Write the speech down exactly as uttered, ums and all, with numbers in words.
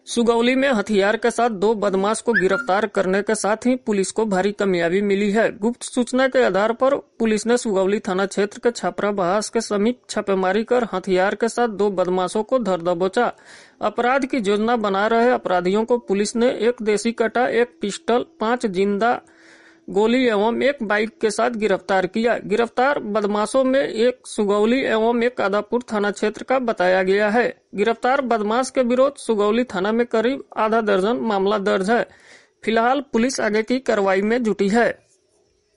सुगौली में हथियार के साथ दो बदमाश को गिरफ्तार करने के साथ ही पुलिस को भारी कामयाबी मिली है। गुप्त सूचना के आधार पर पुलिस ने सुगौली थाना क्षेत्र के छपरा बहास के समीप छापेमारी कर हथियार के साथ दो बदमाशों को धर दबोचा। अपराध की योजना बना रहे अपराधियों को पुलिस ने एक देसी कट्टा, एक पिस्टल, पांच जिंदा गोली एवं एक बाइक के साथ गिरफ्तार किया। गिरफ्तार बदमाशों में एक सुगौली एवं एक आदापुर थाना क्षेत्र का बताया गया है। गिरफ्तार बदमाश के विरुद्ध सुगौली थाना में करीब आधा दर्जन मामला दर्ज है। फिलहाल पुलिस आगे की कार्रवाई में जुटी है।